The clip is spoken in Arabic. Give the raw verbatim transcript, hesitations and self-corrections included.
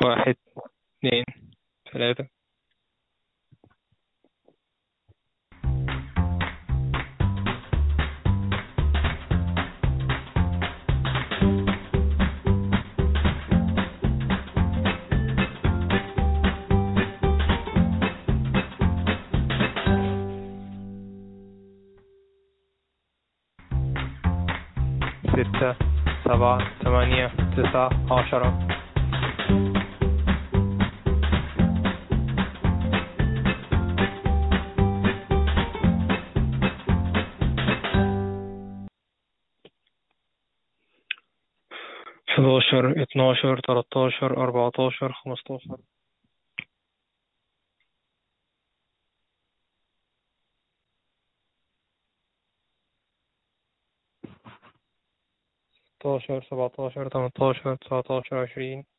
واحد، اتنين، تلاتة. ستة، سبعة، تمانية، تسعة، عشرة. حداشر، اتناشر، تلاتاشر، أربعتاشر، خمستاشر. ستاشر، سبعتاشر، تمنتاشر، تسعتاشر، عشرين.